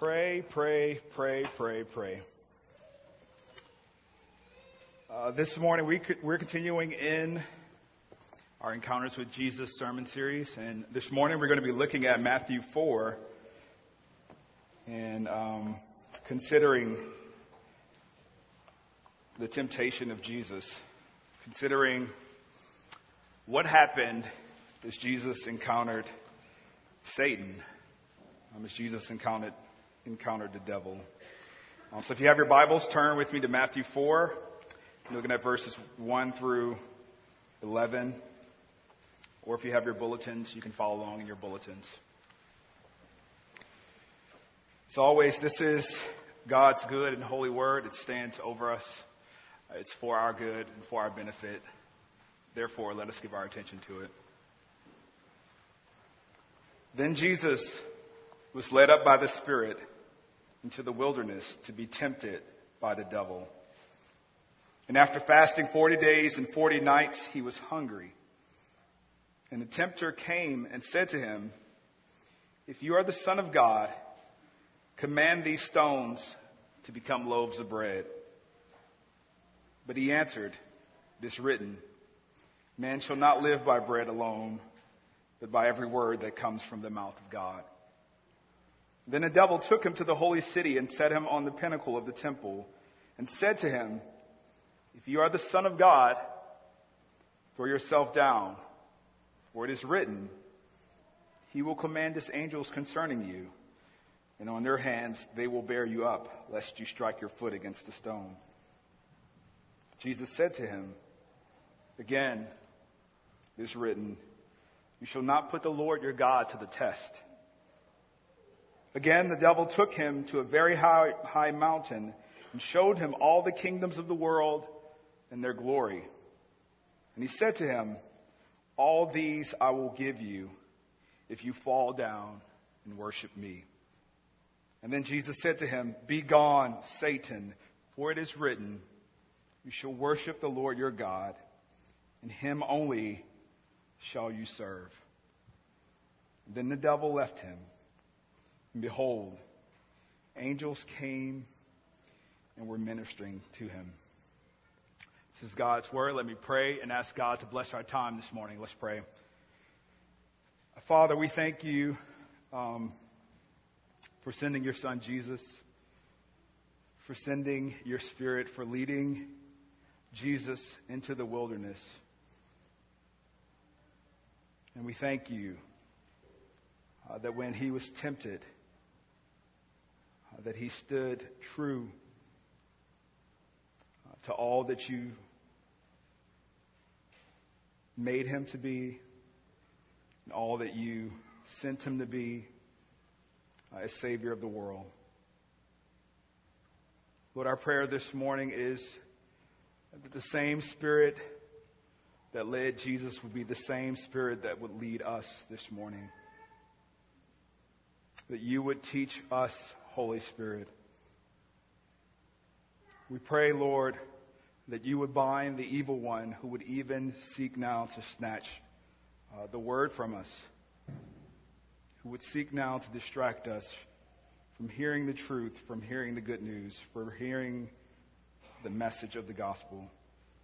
Pray, pray, pray, pray, pray. This morning we're continuing in our Encounters with Jesus sermon series, and this morning we're going to be looking at Matthew 4 and considering the temptation of Jesus, considering what happened as Jesus encountered Satan, as Jesus encountered the devil. So if you have your Bibles, turn with me to Matthew 4. You're looking at verses 1 through 11. Or if you have your bulletins, you can follow along in your bulletins. As always, this is God's good and holy word. It stands over us. It's for our good and for our benefit. Therefore, let us give our attention to it. Then Jesus was led up by the Spirit into the wilderness to be tempted by the devil. And after fasting 40 days and 40 nights, he was hungry. And the tempter came and said to him, "If you are the Son of God, command these stones to become loaves of bread." But he answered, "It is written, man shall not live by bread alone, but by every word that comes from the mouth of God." Then the devil took him to the holy city and set him on the pinnacle of the temple and said to him, "If you are the Son of God, throw yourself down, for it is written, he will command his angels concerning you, and on their hands they will bear you up, lest you strike your foot against a stone." Jesus said to him, "Again, it is written, you shall not put the Lord your God to the test." Again, the devil took him to a very high mountain and showed him all the kingdoms of the world and their glory. And he said to him, "All these I will give you if you fall down and worship me." And then Jesus said to him, "Be gone, Satan, for it is written, you shall worship the Lord your God, and him only shall you serve." Then the devil left him. And behold, angels came and were ministering to him. This is God's word. Let me pray and ask God to bless our time this morning. Let's pray. Father, we thank you for sending your Son Jesus, for sending your Spirit, for leading Jesus into the wilderness. And we thank you that when he was tempted, that he stood true to all that you made him to be and all that you sent him to be as Savior of the world. Lord, our prayer this morning is that the same Spirit that led Jesus would be the same Spirit that would lead us this morning. That you would teach us, Holy Spirit. We pray, Lord, that you would bind the evil one who would even seek now to snatch the word from us, who would seek now to distract us from hearing the truth, from hearing the good news, from hearing the message of the gospel.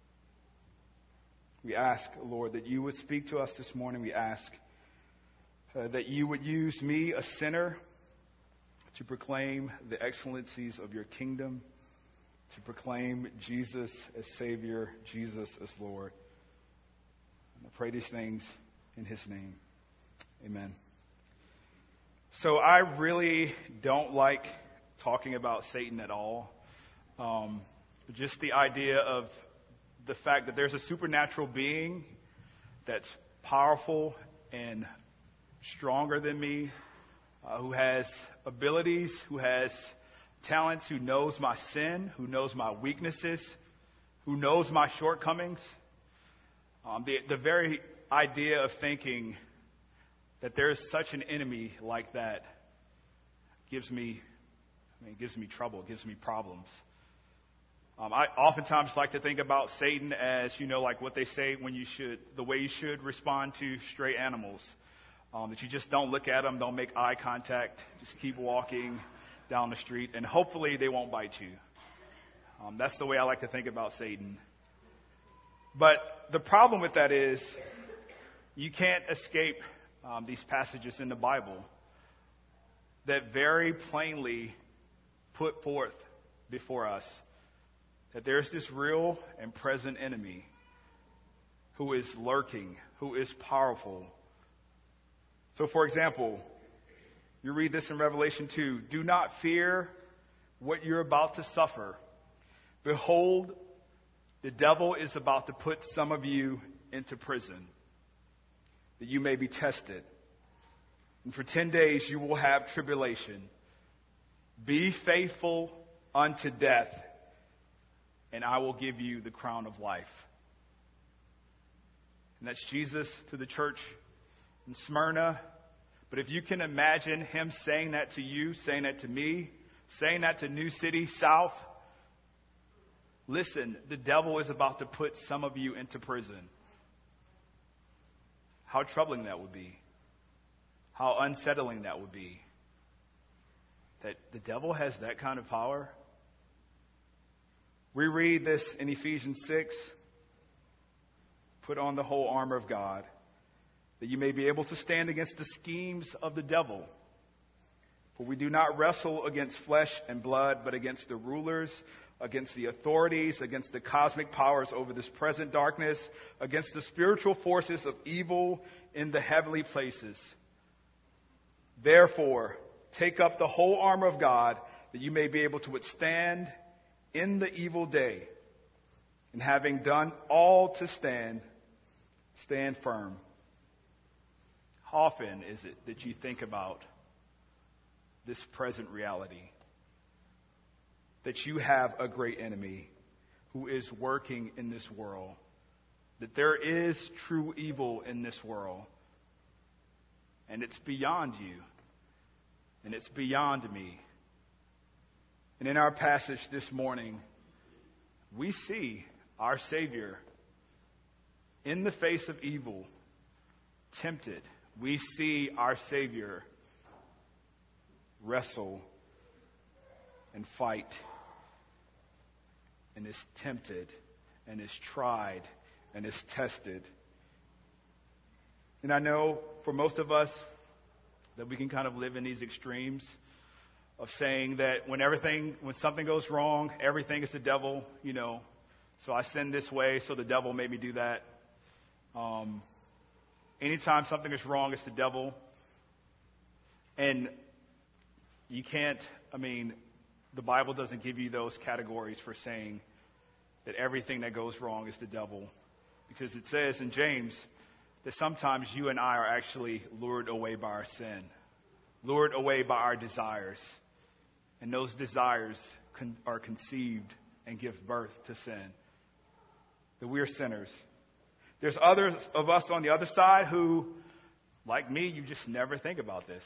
We ask, Lord, that you would speak to us this morning. We ask that you would use me, a sinner, to proclaim the excellencies of your kingdom, to proclaim Jesus as Savior, Jesus as Lord. And I pray these things in his name. Amen. So I really don't like talking about Satan at all. Just the idea of the fact that there's a supernatural being that's powerful and stronger than me, who has abilities, who has talents, who knows my sin, who knows my weaknesses, who knows my shortcomings. The very idea of thinking that there is such an enemy like that gives me trouble, gives me problems. I oftentimes like to think about Satan as, like what they say the way you should respond to stray animals. That you just don't look at them, don't make eye contact, just keep walking, down the street, and hopefully they won't bite you. That's the way I like to think about Satan. But the problem with that is you can't escape these passages in the Bible that very plainly put forth before us that there's this real and present enemy who is lurking, who is powerful. So, for example, you read this in Revelation 2. Do not fear what you're about to suffer. Behold, the devil is about to put some of you into prison, that you may be tested. And for 10 days you will have tribulation. Be faithful unto death, and I will give you the crown of life. And that's Jesus to the church in Smyrna. But if you can imagine him saying that to you, saying that to me, saying that to New City South, listen, the devil is about to put some of you into prison. How troubling that would be. How unsettling that would be. That the devil has that kind of power. We read this in Ephesians 6. Put on the whole armor of God, that you may be able to stand against the schemes of the devil. For we do not wrestle against flesh and blood, but against the rulers, against the authorities, against the cosmic powers over this present darkness, against the spiritual forces of evil in the heavenly places. Therefore, take up the whole armor of God, that you may be able to withstand in the evil day. And having done all to stand, stand firm. How often is it that you think about this present reality? That you have a great enemy who is working in this world. That there is true evil in this world. And it's beyond you. And it's beyond me. And in our passage this morning, we see our Savior in the face of evil, tempted. We see our Savior wrestle and fight and is tempted and is tried and is tested. And I know for most of us that we can kind of live in these extremes of saying that when something goes wrong, everything is the devil, So I sin this way, so the devil made me do that. Anytime something is wrong, it's the devil. And you can't, the Bible doesn't give you those categories for saying that everything that goes wrong is the devil. Because it says in James that sometimes you and I are actually lured away by our sin, lured away by our desires. And those desires are conceived and give birth to sin. That we are sinners. There's others of us on the other side who, like me, you just never think about this.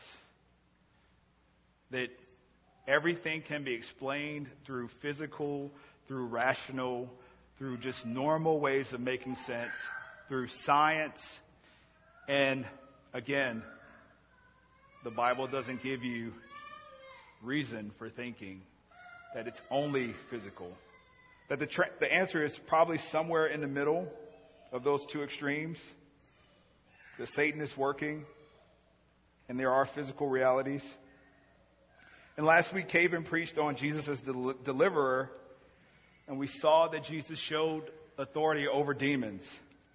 That everything can be explained through physical, through rational, through just normal ways of making sense, through science. And again, the Bible doesn't give you reason for thinking that it's only physical. That the answer is probably somewhere in the middle of those two extremes. That Satan is working and there are physical realities. And last week, Caven preached on Jesus as the deliverer, and we saw that Jesus showed authority over demons.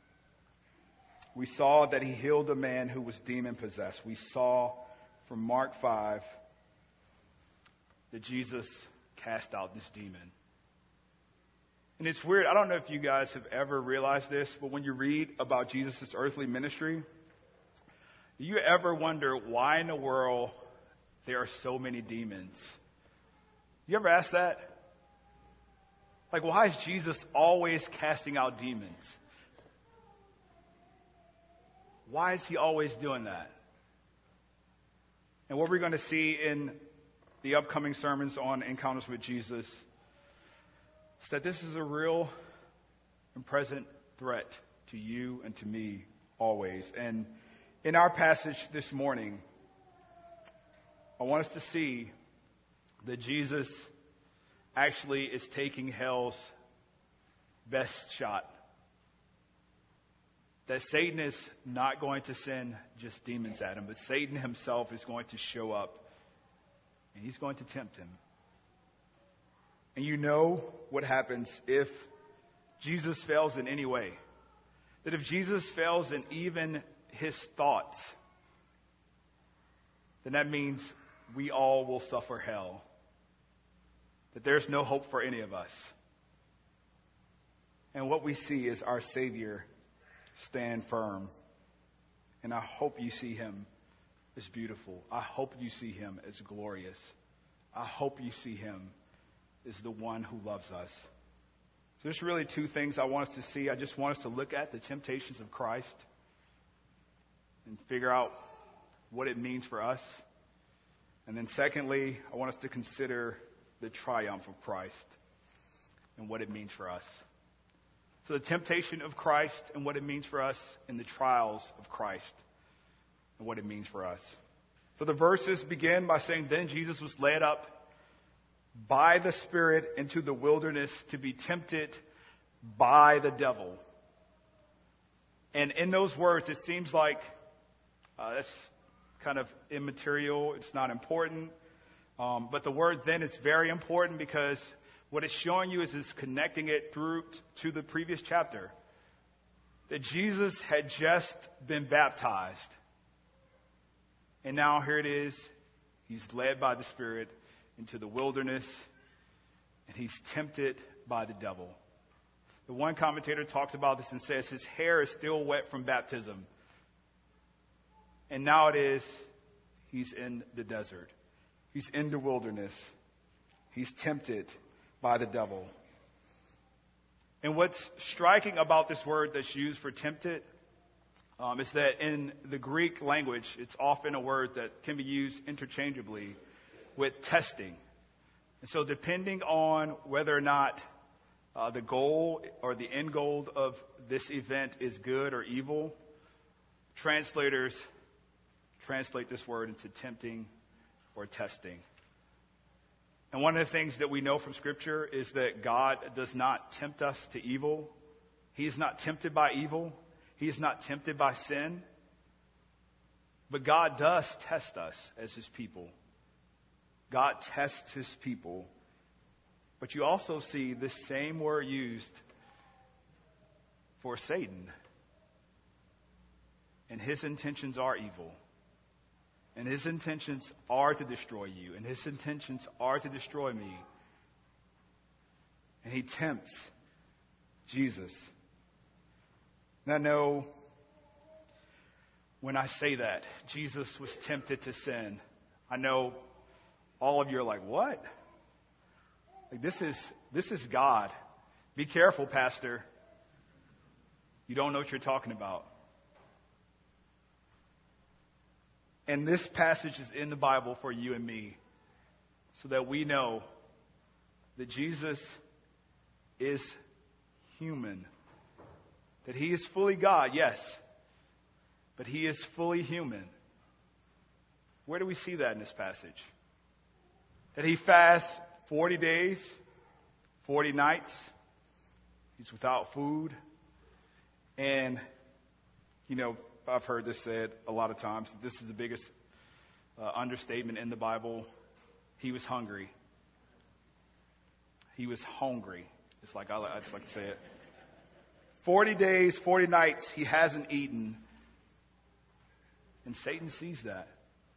We saw that he healed a man who was demon-possessed. We saw from Mark 5 that Jesus cast out this demon. And it's weird. I don't know if you guys have ever realized this, but when you read about Jesus' earthly ministry, do you ever wonder why in the world there are so many demons? You ever ask that? Like, why is Jesus always casting out demons? Why is he always doing that? And what we're going to see in the upcoming sermons on Encounters with Jesus is that this is a real and present threat to you and to me always. And in our passage this morning, I want us to see that Jesus actually is taking hell's best shot. That Satan is not going to send just demons at him, but Satan himself is going to show up and he's going to tempt him. And you know what happens if Jesus fails in any way. That if Jesus fails in even his thoughts, then that means we all will suffer hell. That there's no hope for any of us. And what we see is our Savior stand firm. And I hope you see him as beautiful. I hope you see him as glorious. I hope you see him as the one who loves us. So there's really two things I want us to see. I just want us to look at the temptations of Christ and figure out what it means for us. And then secondly, I want us to consider the triumph of Christ and what it means for us. So the temptation of Christ and what it means for us, and the trials of Christ and what it means for us. So the verses begin by saying, then Jesus was led up by the Spirit into the wilderness to be tempted by the devil. And in those words, it seems like that's kind of immaterial. It's not important. But the word then is very important, because what it's showing you is it's connecting it through to the previous chapter. That Jesus had just been baptized. And now here it is. He's led by the Spirit into the wilderness. And he's tempted by the devil. The one commentator talks about this and says his hair is still wet from baptism. And now it is, he's in the desert. He's in the wilderness. He's tempted by the devil. And what's striking about this word that's used for tempted is that in the Greek language, it's often a word that can be used interchangeably with testing. And so depending on whether or not the goal or the end goal of this event is good or evil, translators translate this word into tempting or testing. And one of the things that we know from Scripture is that God does not tempt us to evil. He is not tempted by evil. He is not tempted by sin. But God does test us as his people. God tests his people. But you also see the same word used for Satan. And his intentions are evil. And his intentions are to destroy you. And his intentions are to destroy me. And he tempts Jesus. And I know when I say that, Jesus was tempted to sin, I know all of you are like, what? Like, this is God. Be careful, Pastor. You don't know what you're talking about. And this passage is in the Bible for you and me, so that we know that Jesus is human. That he is fully God, yes, but he is fully human. Where do we see that in this passage? That he fasts 40 days, 40 nights. He's without food. And, I've heard this said a lot of times. This is the biggest understatement in the Bible. He was hungry. He was hungry. I just like to say it. 40 days, 40 nights, he hasn't eaten. And Satan sees that.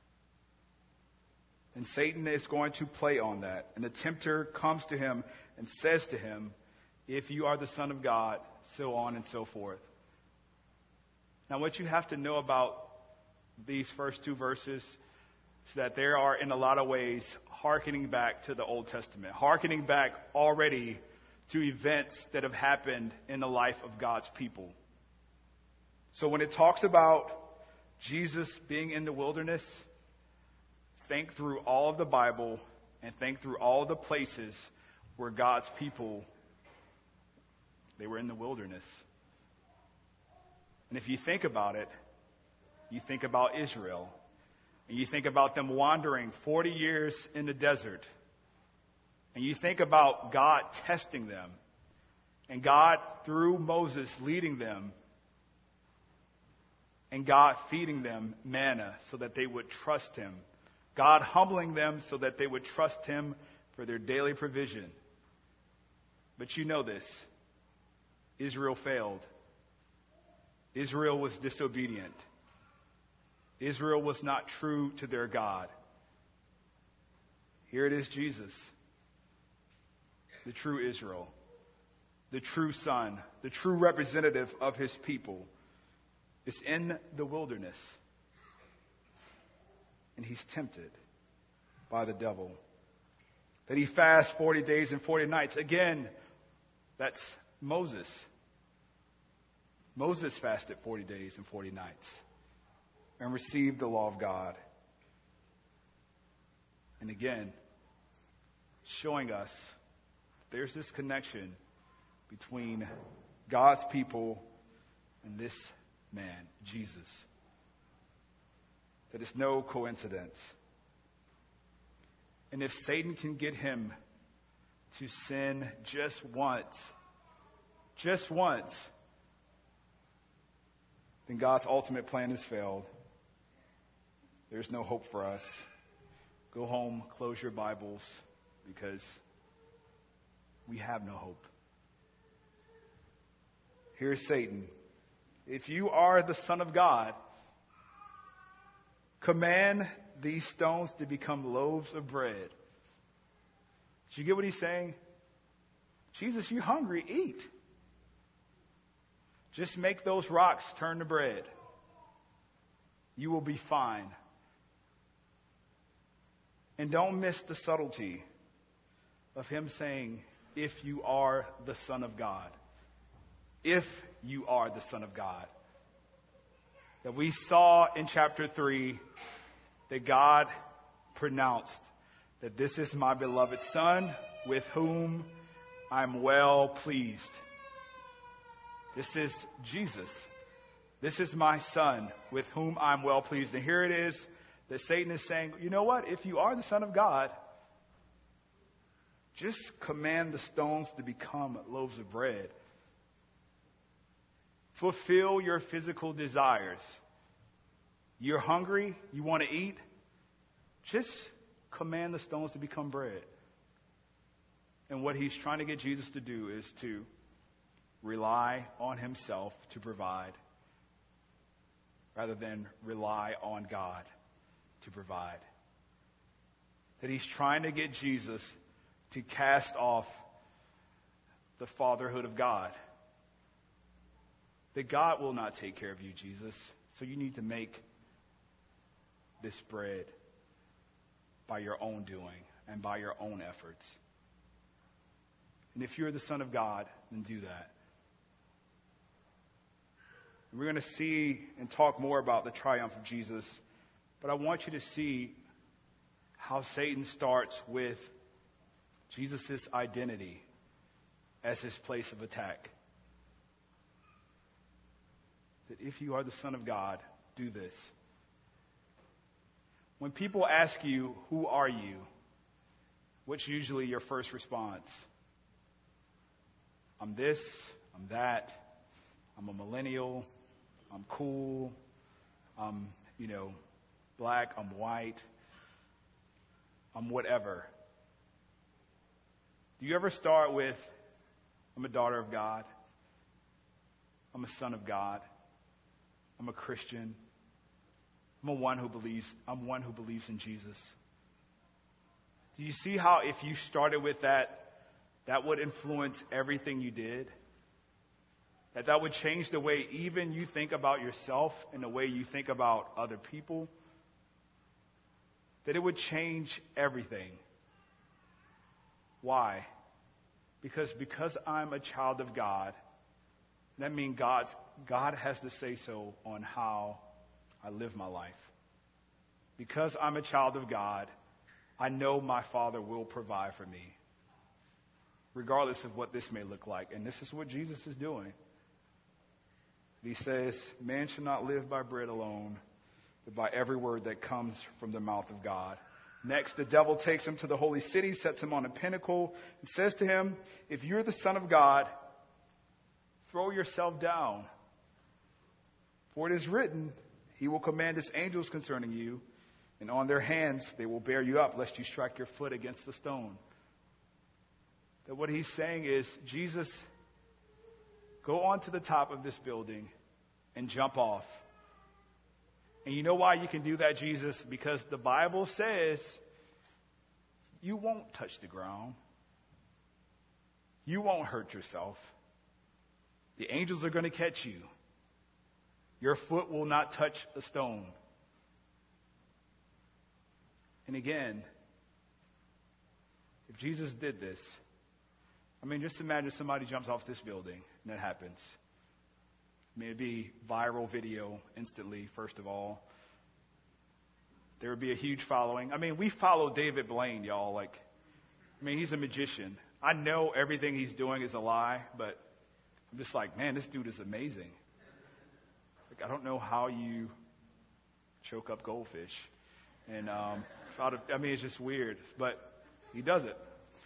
And Satan is going to play on that. And the tempter comes to him and says to him, if you are the Son of God, so on and so forth. Now, what you have to know about these first two verses is that they are, in a lot of ways, hearkening back to the Old Testament, hearkening back already to events that have happened in the life of God's people. So when it talks about Jesus being in the wilderness, think through all of the Bible and think through all of the places where God's people, they were in the wilderness. And if you think about it, you think about Israel. And you think about them wandering 40 years in the desert And you think about God testing them, and God, through Moses, leading them, and God feeding them manna so that they would trust him. God humbling them so that they would trust him for their daily provision. But you know this. Israel failed. Israel was disobedient. Israel was not true to their God. Here it is, Jesus, the true Israel, the true Son, the true representative of his people, is in the wilderness. And he's tempted by the devil. That he fasts 40 days and 40 nights. Again, that's Moses. Moses fasted 40 days and 40 nights and received the law of God. And again, showing us there's this connection between God's people and this man, Jesus. That is no coincidence. And if Satan can get him to sin just once, then God's ultimate plan has failed. There's no hope for us. Go home, close your Bibles, because we have no hope. Here's Satan. If you are the Son of God, command these stones to become loaves of bread. Did you get what he's saying? Jesus, you're hungry, eat. Just make those rocks turn to bread. You will be fine. And don't miss the subtlety of him saying, if you are the Son of God. If you are the Son of God. That we saw in chapter 3 that God pronounced that this is my beloved Son with whom I'm well pleased. This is Jesus. This is my Son with whom I'm well pleased. And here it is that Satan is saying, you know what? If you are the Son of God, just command the stones to become loaves of bread. Fulfill your physical desires. You're hungry, you want to eat, just command the stones to become bread. And what he's trying to get Jesus to do is to rely on himself to provide, rather than rely on God to provide. That he's trying to get Jesus to cast off the fatherhood of God. That God will not take care of you, Jesus. So you need to make this bread by your own doing and by your own efforts. And if you're the Son of God, then do that. We're going to see and talk more about the triumph of Jesus, but I want you to see how Satan starts with Jesus' identity as his place of attack. That if you are the Son of God, do this. When people ask you, who are you? What's usually your first response? I'm this, I'm that, I'm a millennial, I'm cool, I'm, black, I'm white, I'm whatever. Do you ever start with, I'm a daughter of God, I'm a son of God, I'm a Christian, I'm one who believes in Jesus? Do you see how if you started with that would influence everything you did? That would change the way even you think about yourself and the way you think about other people? That it would change everything. Why? Because I'm a child of God, that means God has to say so on how I live my life. Because I'm a child of God, I know my Father will provide for me, regardless of what this may look like. And this is what Jesus is doing. He says, man shall not live by bread alone, but by every word that comes from the mouth of God. Next, the devil takes him to the holy city, sets him on a pinnacle, and says to him, "If you're the Son of God, throw yourself down. For it is written, He will command His angels concerning you, and on their hands they will bear you up, lest you strike your foot against the stone." That what he's saying is, Jesus, go onto the top of this building and jump off. And you know why you can do that, Jesus? Because the Bible says you won't touch the ground. You won't hurt yourself. The angels are going to catch you. Your foot will not touch a stone. And again, if Jesus did this, I mean, just imagine somebody jumps off this building and that happens. I mean, it'd be viral video instantly, first of all. There would be a huge following. I mean, we follow David Blaine, y'all. He's a magician. I know everything he's doing is a lie, but I'm just like, man, this dude is amazing. I don't know how you choke up goldfish. And, it's just weird, but he does it.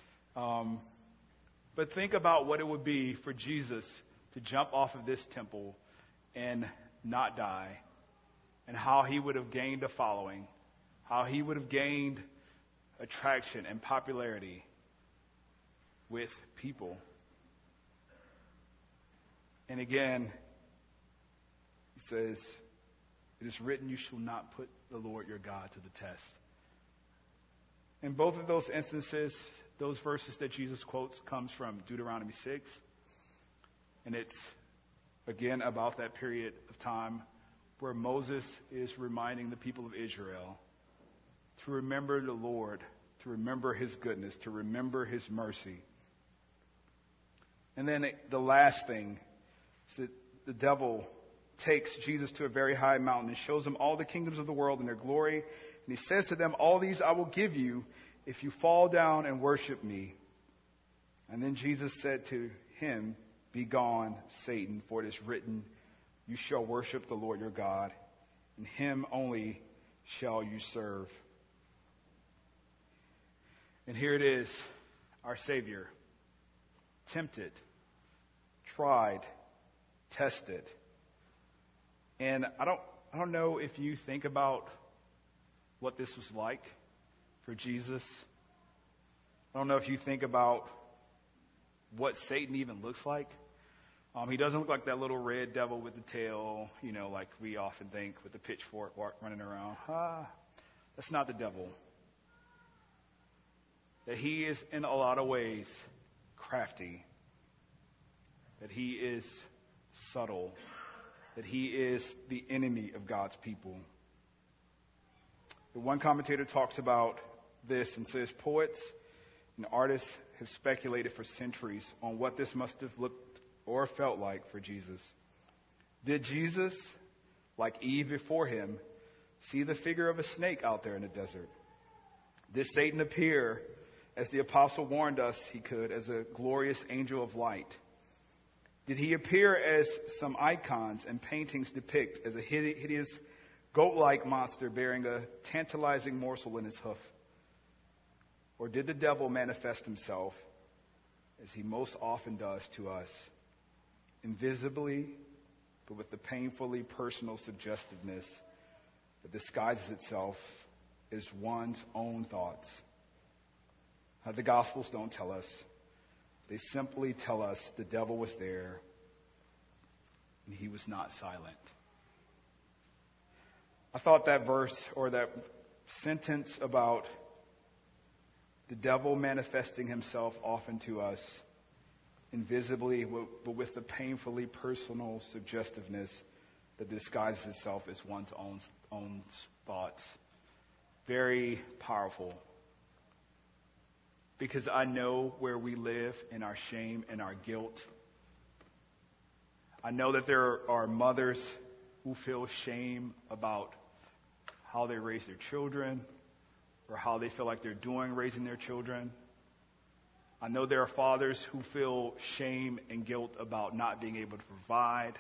But think about what it would be for Jesus to jump off of this temple and not die, and how he would have gained a following, how he would have gained attraction and popularity with people. And again, he says, "It is written, you shall not put the Lord your God to the test." In both of those instances, those verses that Jesus quotes comes from Deuteronomy 6. And it's, again, about that period of time where Moses is reminding the people of Israel to remember the Lord, to remember His goodness, to remember His mercy. And then the last thing is that the devil takes Jesus to a very high mountain and shows him all the kingdoms of the world and their glory. And he says to them, "All these I will give you if you fall down and worship me." And then Jesus said to him, "Be gone, Satan, for it is written, you shall worship the Lord your God, and Him only shall you serve." And here it is, our Savior, tempted, tried, tested. And I don't know if you think about what this was like for Jesus. I don't know if you think about what Satan even looks like. He doesn't look like that little red devil with the tail, like we often think, with the pitchfork running around. That's not the devil. That he is, in a lot of ways, crafty. That he is subtle. That he is the enemy of God's people. The one commentator talks about this and says, poets and artists have speculated for centuries on what this must have looked or felt like for Jesus. Did Jesus, like Eve before him, see the figure of a snake out there in the desert? Did Satan appear, as the apostle warned us he could, as a glorious angel of light? Did he appear as some icons and paintings depict, as a hideous goat-like monster bearing a tantalizing morsel in his hoof? Or did the devil manifest himself, as he most often does to us, invisibly, but with the painfully personal suggestiveness that disguises itself as one's own thoughts? The Gospels don't tell us. They simply tell us the devil was there and he was not silent. I thought that verse or that sentence about the devil manifesting himself often to us invisibly, but with the painfully personal suggestiveness that disguises itself as one's own thoughts. Very powerful. Because I know where we live in our shame and our guilt. I know that there are mothers who feel shame about how they raise their children or how they feel like they're doing raising their children. I know there are fathers who feel shame and guilt about not being able to provide.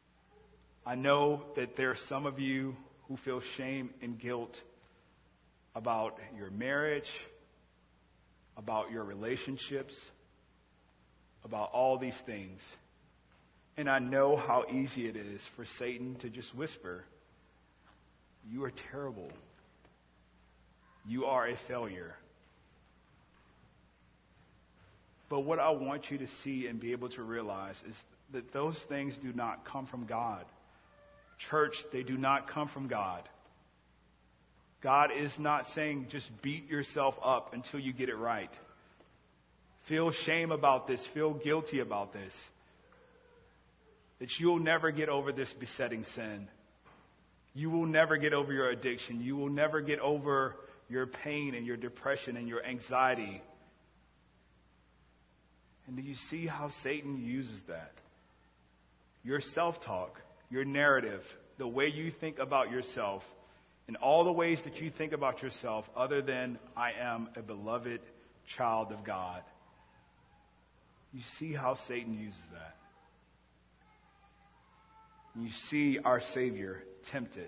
I know that there are some of you who feel shame and guilt about your marriage, about your relationships, about all these things. And I know how easy it is for Satan to just whisper, "You are terrible. You are a failure." But what I want you to see and be able to realize is that those things do not come from God. Church, they do not come from God. God is not saying just beat yourself up until you get it right. Feel shame about this. Feel guilty about this. That you'll never get over this besetting sin. You will never get over your addiction. You will never get over your pain and your depression and your anxiety. And do you see how Satan uses that? Your self-talk, your narrative, the way you think about yourself, and all the ways that you think about yourself other than I am a beloved child of God. You see how Satan uses that. You see our Savior tempted.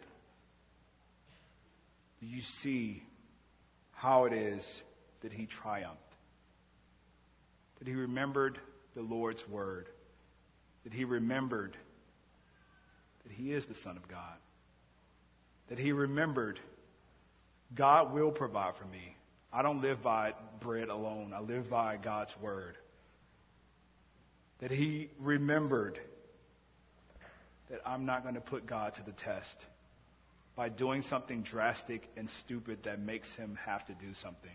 You see how it is that he triumphed. That he remembered the Lord's word. That he remembered that he is the Son of God. That he remembered God will provide for me. I don't live by bread alone. I live by God's word. That he remembered that I'm not going to put God to the test by doing something drastic and stupid that makes him have to do something.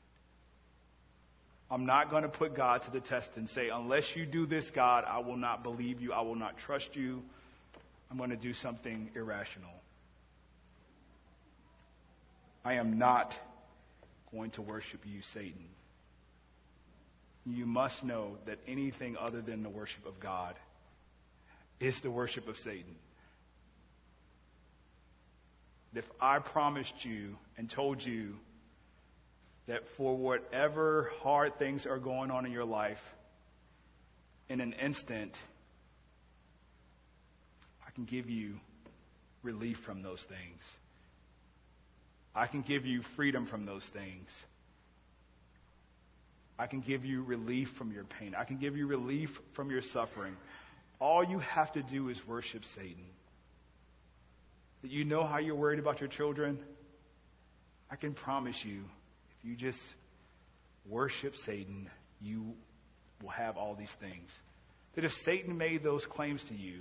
I'm not going to put God to the test and say, unless you do this, God, I will not believe you. I will not trust you. I'm going to do something irrational. I am not going to worship you, Satan. You must know that anything other than the worship of God is the worship of Satan. If I promised you and told you that for whatever hard things are going on in your life, in an instant, I can give you relief from those things. I can give you freedom from those things. I can give you relief from your pain. I can give you relief from your suffering. All you have to do is worship Satan. That you know how you're worried about your children? I can promise you, if you just worship Satan, you will have all these things. That if Satan made those claims to you,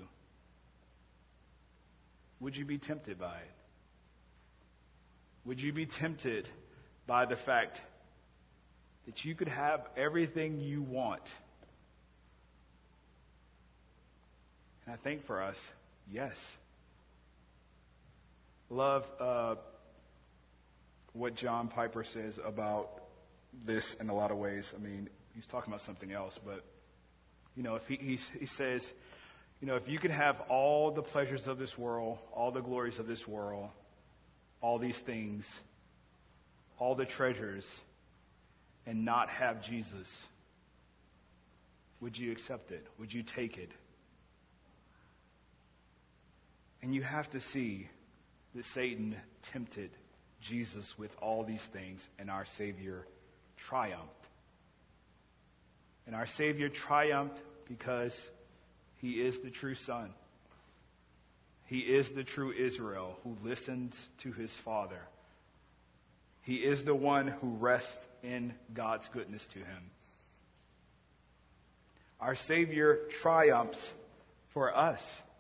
would you be tempted by it? Would you be tempted by the fact that you could have everything you want? And I think for us, yes. Love what John Piper says about this in a lot of ways. I mean, he's talking about something else, but, if he says, if you could have all the pleasures of this world, all the glories of this world, all these things, all the treasures, and not have Jesus, would you accept it? Would you take it? And you have to see that Satan tempted Jesus with all these things, and our Savior triumphed. And our Savior triumphed because he is the true Son. He is the true Israel who listens to his Father. He is the one who rests in God's goodness to him. Our Savior triumphs for us.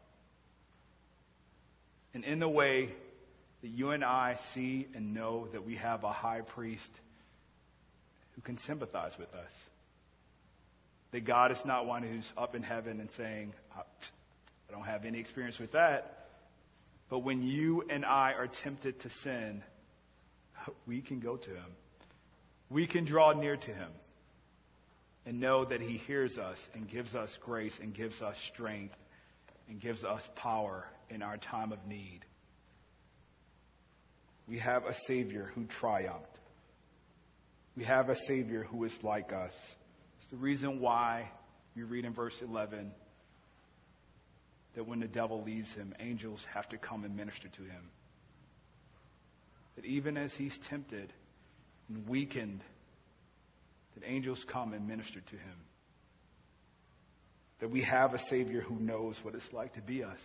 And in the way that you and I see and know that we have a high priest who can sympathize with us. That God is not one who's up in heaven and saying, I don't have any experience with that. But when you and I are tempted to sin, we can go to him. We can draw near to him and know that he hears us and gives us grace and gives us strength and gives us power in our time of need. We have a Savior who triumphed. We have a Savior who is like us. It's the reason why we read in verse 11 that when the devil leaves him, angels have to come and minister to him. that even as he's tempted and weakened, that angels come and minister to him. That we have a Savior who knows what it's like to be us.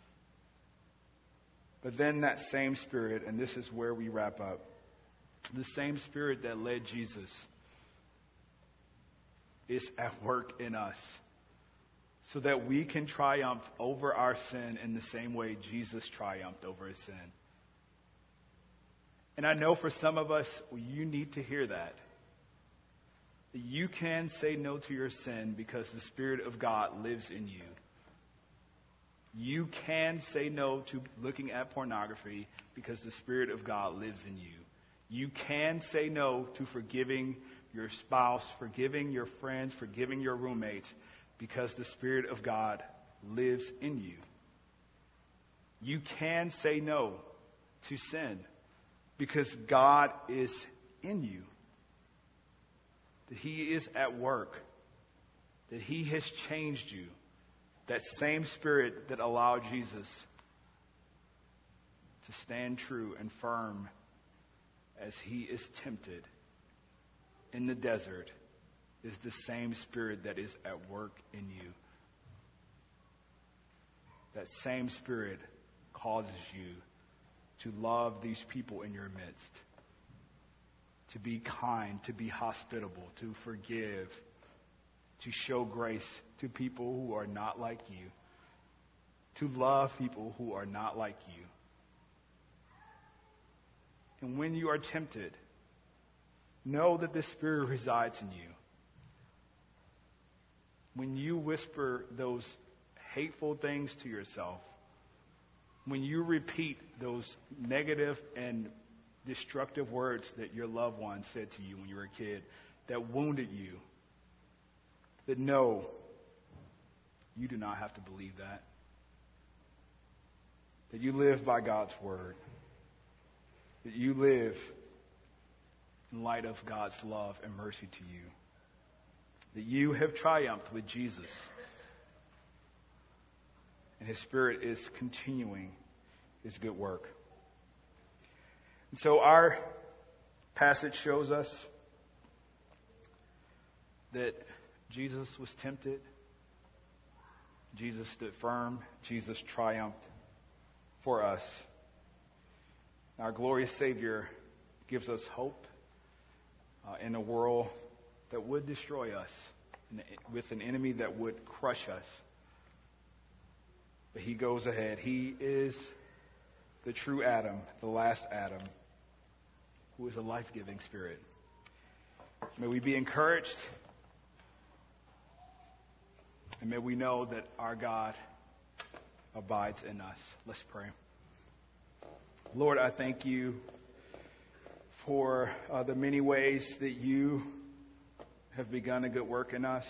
But then that same Spirit, and this is where we wrap up, the same Spirit that led Jesus is at work in us so that we can triumph over our sin in the same way Jesus triumphed over his sin. And I know for some of us, you need to hear that. You can say no to your sin because the Spirit of God lives in you. You can say no to looking at pornography because the Spirit of God lives in you. You can say no to forgiving your spouse, forgiving your friends, forgiving your roommates because the Spirit of God lives in you. You can say no to sin because God is in you. That he is at work. That he has changed you. That same Spirit that allowed Jesus to stand true and firm as he is tempted in the desert is the same Spirit that is at work in you. That same Spirit causes you to love these people in your midst, to be kind, to be hospitable, to forgive, to show grace to people who are not like you, to love people who are not like you. And when you are tempted, know that the Spirit resides in you. When you whisper those hateful things to yourself, when you repeat those negative and destructive words that your loved one said to you when you were a kid that wounded you, that no, you do not have to believe that. That you live by God's word. That you live in light of God's love and mercy to you. That you have triumphed with Jesus. And his Spirit is continuing his good work. And so our passage shows us that Jesus was tempted. Jesus stood firm. Jesus triumphed for us. Our glorious Savior gives us hope in a world that would destroy us, with an enemy that would crush us. But he goes ahead. He is the true Adam, the last Adam, who is a life-giving Spirit. May we be encouraged, and may we know that our God abides in us. Let's pray. Lord, I thank you for the many ways that you have begun a good work in us.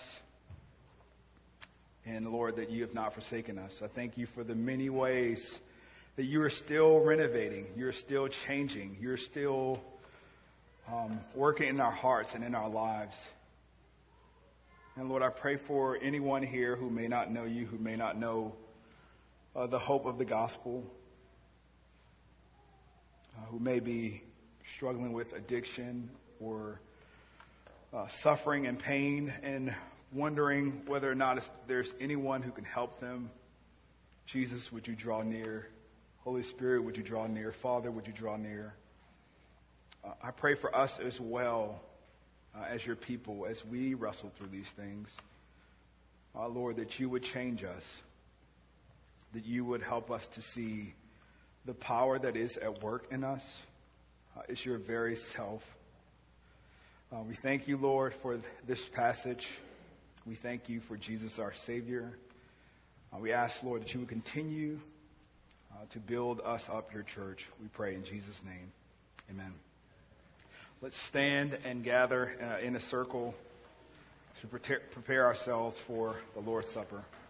And Lord, that you have not forsaken us. I thank you for the many ways that you are still renovating. You're still changing. You're still working in our hearts and in our lives. And Lord, I pray for anyone here who may not know you, who may not know the hope of the gospel, who may be struggling with addiction or suffering and pain and wondering whether or not there's anyone who can help them. Jesus, would you draw near? Holy Spirit, would you draw near? Father, would you draw near? I pray for us as well as your people as we wrestle through these things. Lord, that you would change us, that you would help us to see the power that is at work in us. It's your very self. We thank you, Lord, for this passage. We thank you for Jesus, our Savior. We ask, Lord, that you would continue to build us up, your church. We pray in Jesus' name. Amen. Let's stand and gather in a circle to prepare ourselves for the Lord's Supper.